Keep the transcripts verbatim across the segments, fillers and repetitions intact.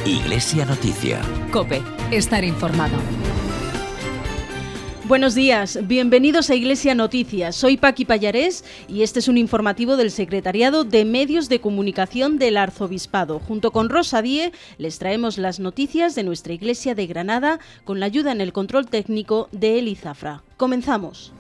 Iglesia Noticia. COPE. Estar informado. Buenos días, bienvenidos a Iglesia Noticias. Soy Paqui Pallarés y este es un informativo del Secretariado de Medios de Comunicación del Arzobispado. Junto con Rosa Díez les traemos las noticias de nuestra Iglesia de Granada con la ayuda en el control técnico de Eli Zafra. Comenzamos.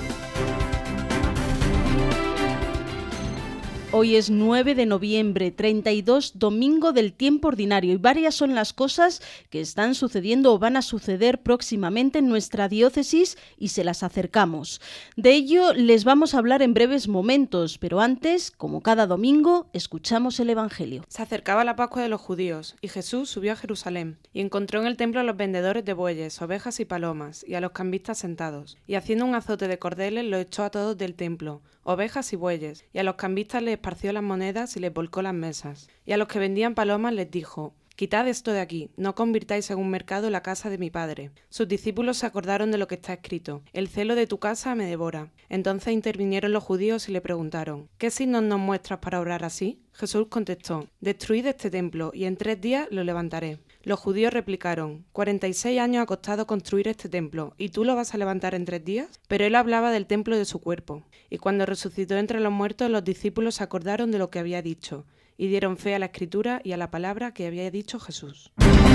Hoy es nueve de noviembre, treinta y dos, domingo del tiempo ordinario, y varias son las cosas que están sucediendo o van a suceder próximamente en nuestra diócesis y se las acercamos. De ello les vamos a hablar en breves momentos, pero antes, como cada domingo, escuchamos el Evangelio. Se acercaba la Pascua de los judíos, y Jesús subió a Jerusalén, y encontró en el templo a los vendedores de bueyes, ovejas y palomas, y a los cambistas sentados, y haciendo un azote de cordeles los echó a todos del templo, ovejas y bueyes, y a los cambistas les esparció las monedas y les volcó las mesas. Y a los que vendían palomas les dijo: «Quitad esto de aquí, no convirtáis en un mercado la casa de mi Padre». Sus discípulos se acordaron de lo que está escrito: «El celo de tu casa me devora». Entonces intervinieron los judíos y le preguntaron: «¿Qué signos nos muestras para obrar así?». Jesús contestó: «Destruid este templo, y en tres días lo levantaré». Los judíos replicaron: «Cuarenta y seis años ha costado construir este templo, ¿y tú lo vas a levantar en tres días?». Pero él hablaba del templo de su cuerpo. Y cuando resucitó entre los muertos, los discípulos se acordaron de lo que había dicho, y dieron fe a la Escritura y a la palabra que había dicho Jesús.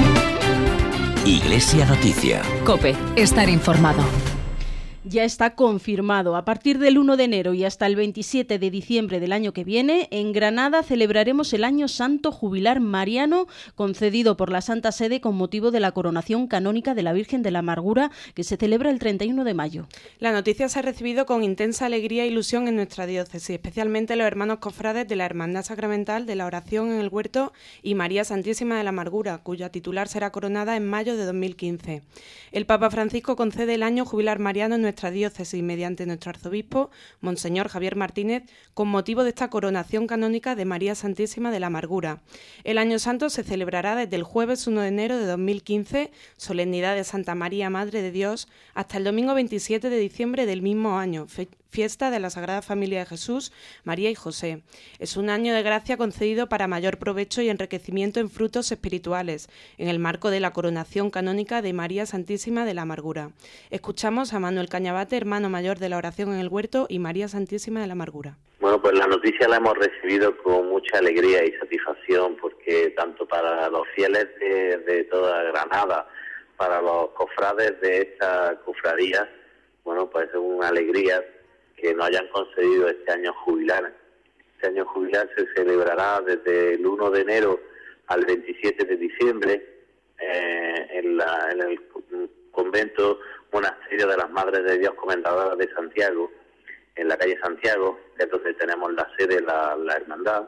Iglesia Noticia. COPE. Estar informado. Ya está confirmado. A partir del uno de enero y hasta el veintisiete de diciembre del año que viene, en Granada celebraremos el Año Santo Jubilar Mariano, concedido por la Santa Sede con motivo de la coronación canónica de la Virgen de la Amargura, que se celebra el treinta y uno de mayo. La noticia se ha recibido con intensa alegría e ilusión en nuestra diócesis, especialmente los hermanos cofrades de la Hermandad Sacramental de la Oración en el Huerto y María Santísima de la Amargura, cuya titular será coronada en mayo de dos mil quince. El Papa Francisco concede el Año Jubilar Mariano en nuestra nuestra diócesis mediante nuestro arzobispo, Monseñor Javier Martínez, con motivo de esta coronación canónica de María Santísima de la Amargura. El Año Santo se celebrará desde el jueves uno de enero de dos mil quince, solemnidad de Santa María, Madre de Dios, hasta el domingo veintisiete de diciembre del mismo año, fe- fiesta de la Sagrada Familia de Jesús, María y José. Es un año de gracia concedido para mayor provecho y enriquecimiento en frutos espirituales, en el marco de la coronación canónica de María Santísima de la Amargura. Escuchamos a Manuel Cañabate, hermano mayor de la Oración en el Huerto y María Santísima de la Amargura. Bueno, pues la noticia la hemos recibido con mucha alegría y satisfacción, porque tanto para los fieles de, de toda Granada, para los cofrades de esta cofradía, bueno, pues es una alegría que nos hayan concedido este año jubilar. Este año jubilar se celebrará desde el uno de enero al veintisiete de diciembre eh, en, la, en el convento monasterio de las Madres de Dios Comendadoras de Santiago, en la calle Santiago, que es donde tenemos la sede de la, la hermandad.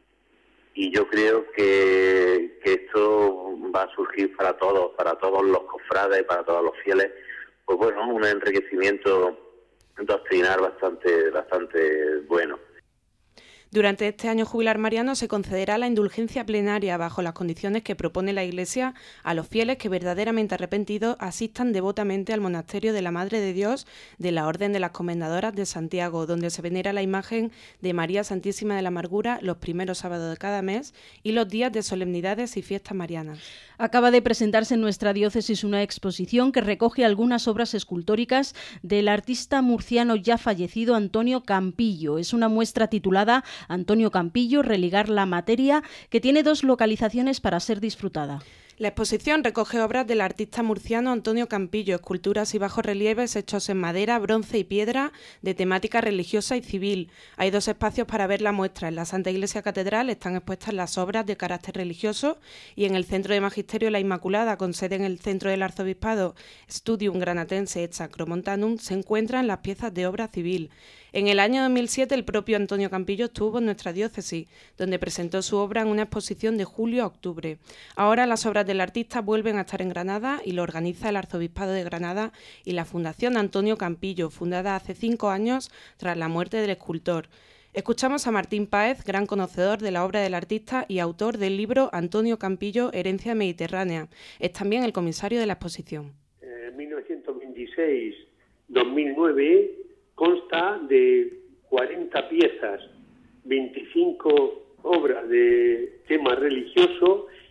Y yo creo que, que esto va a surgir para todos, para todos los cofrades, para todos los fieles, pues bueno, un enriquecimiento doctrinar bastante, bastante bueno. Durante este año jubilar mariano se concederá la indulgencia plenaria bajo las condiciones que propone la Iglesia a los fieles que verdaderamente arrepentidos asistan devotamente al monasterio de la Madre de Dios de la Orden de las Comendadoras de Santiago, donde se venera la imagen de María Santísima de la Amargura los primeros sábados de cada mes y los días de solemnidades y fiestas marianas. Acaba de presentarse en nuestra diócesis una exposición que recoge algunas obras escultóricas del artista murciano ya fallecido Antonio Campillo. Es una muestra titulada Antonio Campillo, religar la materia, que tiene dos localizaciones para ser disfrutada. La exposición recoge obras del artista murciano Antonio Campillo, esculturas y bajorrelieves hechos en madera, bronce y piedra, de temática religiosa y civil. Hay dos espacios para ver la muestra. En la Santa Iglesia Catedral están expuestas las obras de carácter religioso y en el Centro de Magisterio La Inmaculada, con sede en el Centro del Arzobispado Studium Granatense et Sacromontanum, se encuentran las piezas de obra civil. En el año dos mil siete el propio Antonio Campillo estuvo en nuestra diócesis, donde presentó su obra en una exposición de julio a octubre. Ahora las obras del artista vuelven a estar en Granada y lo organiza el Arzobispado de Granada y la Fundación Antonio Campillo, fundada hace cinco años tras la muerte del escultor. Escuchamos a Martín Páez, gran conocedor de la obra del artista y autor del libro Antonio Campillo, Herencia Mediterránea. Es también el comisario de la exposición. En mil novecientos veintiséis dos mil nueve consta de cuarenta piezas, veinticinco obras de tema religioso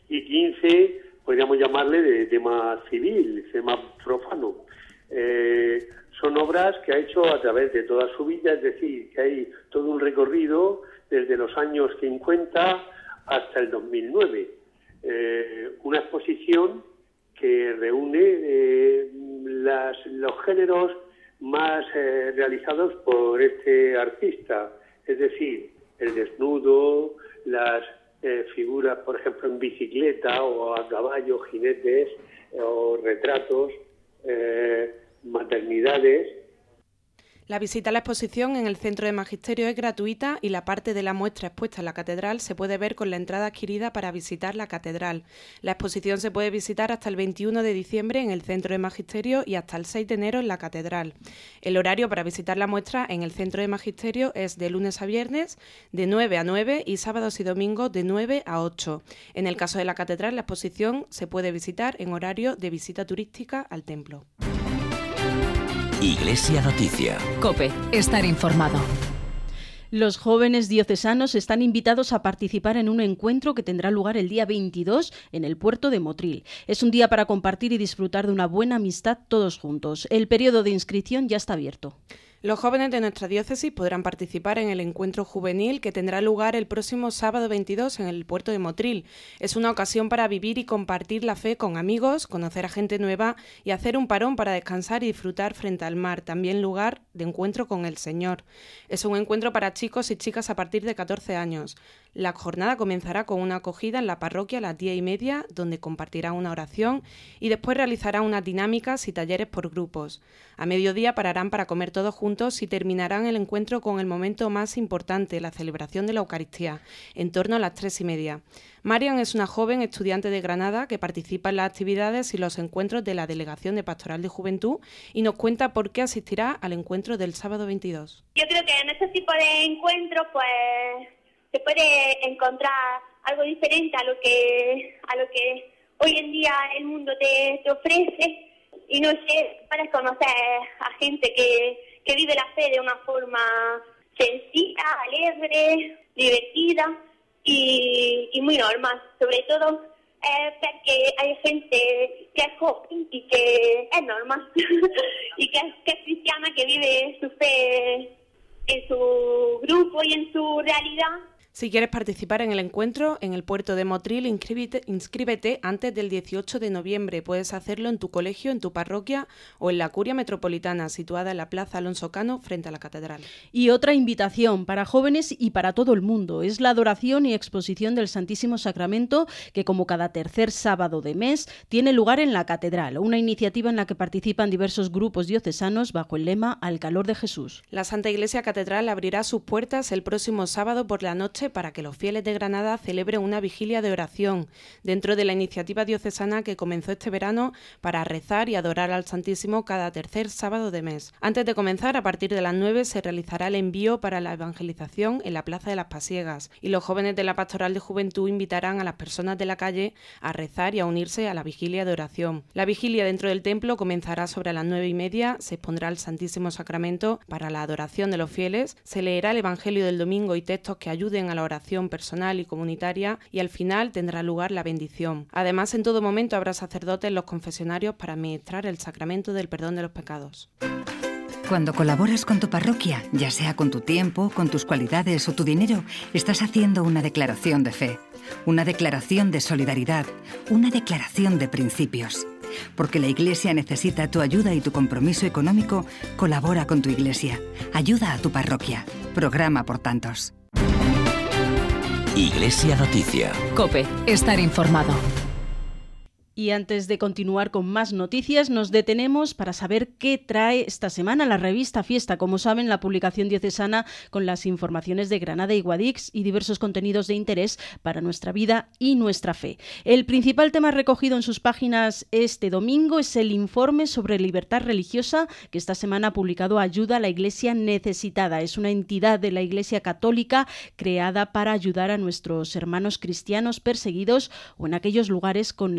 y quince, podríamos llamarle de tema civil, tema profano. Eh, son obras que ha hecho a través de toda su vida, es decir, que hay todo un recorrido desde los años cincuenta hasta el dos mil nueve. Eh, una exposición que reúne eh, las, los géneros más eh, realizados por este artista, es decir, el desnudo, las eh, figuras, por ejemplo, en bicicleta o a caballo, jinetes, eh, o retratos, eh, maternidades. La visita a la exposición en el Centro de Magisterio es gratuita y la parte de la muestra expuesta en la catedral se puede ver con la entrada adquirida para visitar la catedral. La exposición se puede visitar hasta el veintiuno de diciembre en el Centro de Magisterio y hasta el seis de enero en la catedral. El horario para visitar la muestra en el Centro de Magisterio es de lunes a viernes de nueve a nueve y sábados y domingos de nueve a ocho. En el caso de la catedral, la exposición se puede visitar en horario de visita turística al templo. Iglesia Noticia. COPE. Estar informado. Los jóvenes diocesanos están invitados a participar en un encuentro que tendrá lugar el día veintidós en el puerto de Motril. Es un día para compartir y disfrutar de una buena amistad todos juntos. El periodo de inscripción ya está abierto. Los jóvenes de nuestra diócesis podrán participar en el encuentro juvenil que tendrá lugar el próximo sábado veintidós en el puerto de Motril. Es una ocasión para vivir y compartir la fe con amigos, conocer a gente nueva y hacer un parón para descansar y disfrutar frente al mar, también lugar de encuentro con el Señor. Es un encuentro para chicos y chicas a partir de catorce años. La jornada comenzará con una acogida en la parroquia a las diez y media, donde compartirán una oración y después realizarán unas dinámicas y talleres por grupos. A mediodía pararán para comer todos juntos y terminarán el encuentro con el momento más importante, la celebración de la Eucaristía, en torno a las tres y media. Marian es una joven estudiante de Granada que participa en las actividades y los encuentros de la Delegación de Pastoral de Juventud y nos cuenta por qué asistirá al encuentro del sábado veintidós. Yo creo que en este tipo de encuentros pues se puede encontrar algo diferente a lo que a lo que hoy en día el mundo te, te ofrece y no sé, para conocer a gente que, que vive la fe de una forma sencilla, alegre, divertida y, y muy normal. Sobre todo eh, ver que hay gente que es joven y que es normal y que es, que es cristiana, que vive su fe en su grupo y en su realidad. Si quieres participar en el encuentro en el puerto de Motril, inscríbete, inscríbete antes del dieciocho de noviembre. Puedes hacerlo en tu colegio, en tu parroquia o en la curia metropolitana, situada en la Plaza Alonso Cano, frente a la catedral. Y otra invitación para jóvenes y para todo el mundo. Es la adoración y exposición del Santísimo Sacramento, que como cada tercer sábado de mes tiene lugar en la catedral. Una iniciativa en la que participan diversos grupos diocesanos bajo el lema Al calor de Jesús. La Santa Iglesia Catedral abrirá sus puertas el próximo sábado por la noche para que los fieles de Granada celebren una vigilia de oración dentro de la iniciativa diocesana que comenzó este verano para rezar y adorar al Santísimo cada tercer sábado de mes. Antes de comenzar, a partir de las nueve se realizará el envío para la evangelización en la Plaza de las Pasiegas y los jóvenes de la Pastoral de Juventud invitarán a las personas de la calle a rezar y a unirse a la vigilia de oración. La vigilia dentro del templo comenzará sobre las nueve y media, se expondrá el Santísimo Sacramento para la adoración de los fieles, se leerá el Evangelio del domingo y textos que ayuden a la oración personal y comunitaria y al final tendrá lugar la bendición. Además, en todo momento habrá sacerdotes en los confesionarios para administrar el sacramento del perdón de los pecados. Cuando colaboras con tu parroquia, ya sea con tu tiempo, con tus cualidades o tu dinero, estás haciendo una declaración de fe, una declaración de solidaridad, una declaración de principios. Porque la Iglesia necesita tu ayuda y tu compromiso económico, colabora con tu Iglesia. Ayuda a tu parroquia. Programa por tantos. Iglesia Noticia. COPE. Estar informado. Y antes de continuar con más noticias, nos detenemos para saber qué trae esta semana la revista Fiesta. Como saben, la publicación diocesana con las informaciones de Granada y Guadix y diversos contenidos de interés para nuestra vida y nuestra fe. El principal tema recogido en sus páginas este domingo es el informe sobre libertad religiosa que esta semana ha publicado Ayuda a la Iglesia Necesitada. Es una entidad de la Iglesia Católica creada para ayudar a nuestros hermanos cristianos perseguidos o en aquellos lugares con necesidades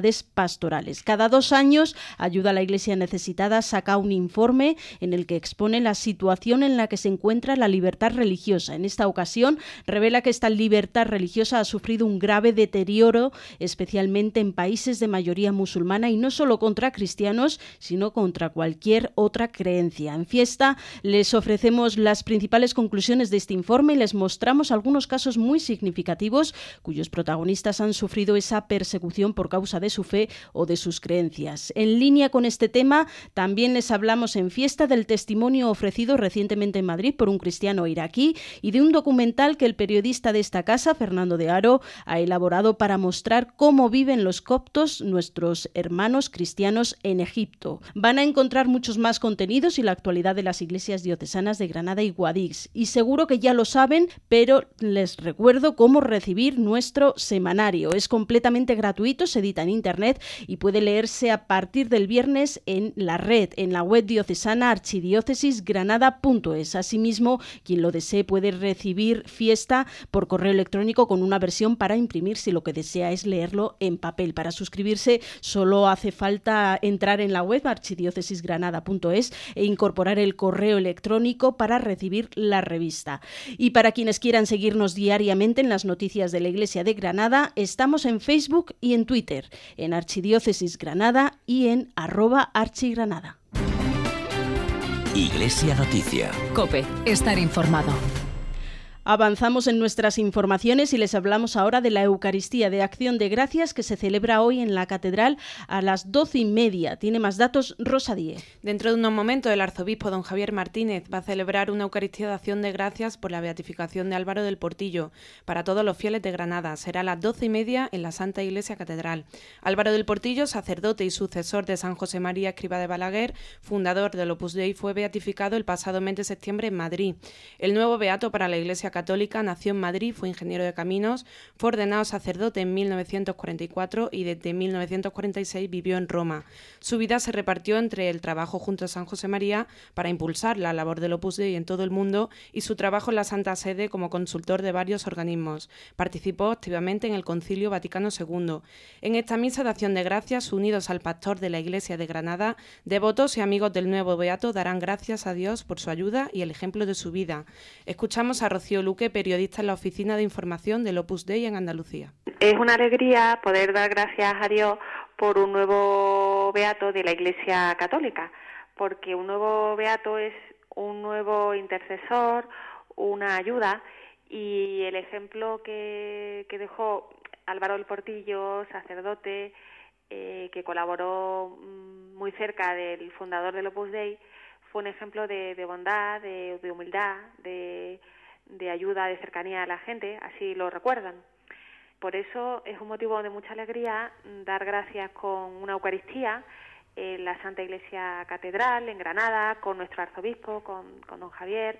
actividades pastorales. Cada dos años, Ayuda a la Iglesia Necesitada saca un informe en el que expone la situación en la que se encuentra la libertad religiosa. En esta ocasión, revela que esta libertad religiosa ha sufrido un grave deterioro, especialmente en países de mayoría musulmana, y no solo contra cristianos, sino contra cualquier otra creencia. En Fiesta les ofrecemos las principales conclusiones de este informe y les mostramos algunos casos muy significativos cuyos protagonistas han sufrido esa persecución por causa de su fe o de sus creencias. En línea con este tema, también les hablamos en Fiesta del testimonio ofrecido recientemente en Madrid por un cristiano iraquí y de un documental que el periodista de esta casa, Fernando de Haro, ha elaborado para mostrar cómo viven los coptos, nuestros hermanos cristianos en Egipto. Van a encontrar muchos más contenidos y la actualidad de las iglesias diocesanas de Granada y Guadix. Y seguro que ya lo saben, pero les recuerdo cómo recibir nuestro semanario. Es completamente gratuito, se edita en internet y puede leerse a partir del viernes en la red, en la web diocesana archidiócesis granada punto es. Asimismo, quien lo desee puede recibir Fiesta por correo electrónico con una versión para imprimir si lo que desea es leerlo en papel. Para suscribirse solo hace falta entrar en la web archidiócesis granada punto es e incorporar el correo electrónico para recibir la revista. Y para quienes quieran seguirnos diariamente en las noticias de la Iglesia de Granada, estamos en Facebook y en Twitter, en Archidiócesis Granada y en arroba archigranada. Iglesia Noticia. COPE. Estar informado. Avanzamos en nuestras informaciones y les hablamos ahora de la Eucaristía de Acción de Gracias que se celebra hoy en la Catedral a las doce y media. Tiene más datos Rosa Díez. Dentro de unos momentos el arzobispo don Javier Martínez va a celebrar una Eucaristía de Acción de Gracias por la beatificación de Álvaro del Portillo para todos los fieles de Granada. Será a las doce y media en la Santa Iglesia Catedral. Álvaro del Portillo, sacerdote y sucesor de San José María Escrivá de Balaguer, fundador del Opus Dei, fue beatificado el pasado mes de septiembre en Madrid. El nuevo beato para la Iglesia Católica nació en Madrid, fue ingeniero de caminos, fue ordenado sacerdote en mil novecientos cuarenta y cuatro y desde mil novecientos cuarenta y seis vivió en Roma. Su vida se repartió entre el trabajo junto a San José María para impulsar la labor del Opus Dei en todo el mundo y su trabajo en la Santa Sede como consultor de varios organismos. Participó activamente en el Concilio Vaticano segundo. En esta misa de Acción de Gracias, unidos al pastor de la Iglesia de Granada, devotos y amigos del nuevo beato darán gracias a Dios por su ayuda y el ejemplo de su vida. Escuchamos a Rocío Luque, periodista en la Oficina de Información del Opus Dei en Andalucía. Es una alegría poder dar gracias a Dios por un nuevo beato de la Iglesia Católica, porque un nuevo beato es un nuevo intercesor, una ayuda, y el ejemplo que, que dejó Álvaro del Portillo, sacerdote, eh, que colaboró muy cerca del fundador del Opus Dei, fue un ejemplo de, de bondad, de, de humildad, de de ayuda, de cercanía a la gente, así lo recuerdan. Por eso es un motivo de mucha alegría dar gracias con una Eucaristía en la Santa Iglesia Catedral, en Granada, con nuestro arzobispo, con, con don Javier.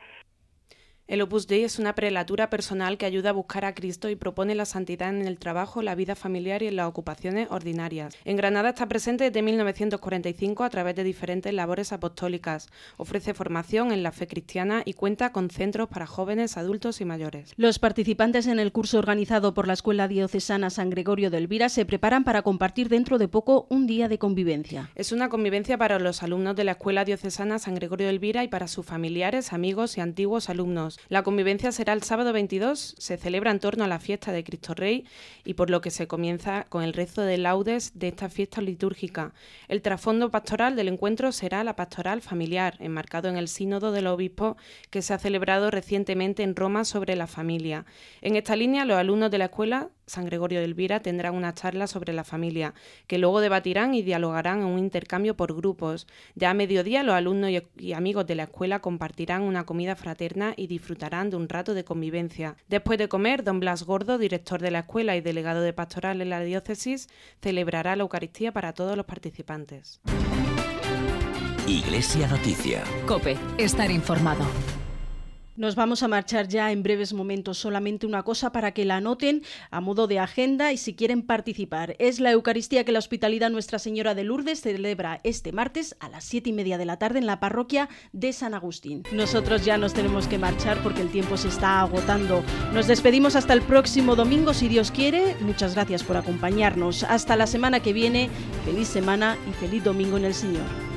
El Opus Dei es una prelatura personal que ayuda a buscar a Cristo y propone la santidad en el trabajo, la vida familiar y en las ocupaciones ordinarias. En Granada está presente desde mil novecientos cuarenta y cinco a través de diferentes labores apostólicas. Ofrece formación en la fe cristiana y cuenta con centros para jóvenes, adultos y mayores. Los participantes en el curso organizado por la Escuela Diocesana San Gregorio de Elvira se preparan para compartir dentro de poco un día de convivencia. Es una convivencia para los alumnos de la Escuela Diocesana San Gregorio de Elvira y para sus familiares, amigos y antiguos alumnos. La convivencia será el sábado veintidós, se celebra en torno a la fiesta de Cristo Rey y por lo que se comienza con el rezo de laudes de esta fiesta litúrgica. El trasfondo pastoral del encuentro será la pastoral familiar, enmarcado en el Sínodo de los Obispos que se ha celebrado recientemente en Roma sobre la familia. En esta línea, los alumnos de la Escuela San Gregorio de Elvira tendrán una charla sobre la familia, que luego debatirán y dialogarán en un intercambio por grupos. Ya a mediodía, los alumnos y, y amigos de la escuela compartirán una comida fraterna y disfrutarán de un rato de convivencia. Después de comer, don Blas Gordo, director de la escuela y delegado de pastoral en la diócesis, celebrará la Eucaristía para todos los participantes. Iglesia Noticia. COPE. Estar informado. Nos vamos a marchar ya en breves momentos. Solamente una cosa para que la anoten a modo de agenda y si quieren participar. Es la Eucaristía que la Hospitalidad Nuestra Señora de Lourdes celebra este martes a las siete y media de la tarde en la parroquia de San Agustín. Nosotros ya nos tenemos que marchar porque el tiempo se está agotando. Nos despedimos hasta el próximo domingo, si Dios quiere. Muchas gracias por acompañarnos. Hasta la semana que viene. Feliz semana y feliz domingo en el Señor.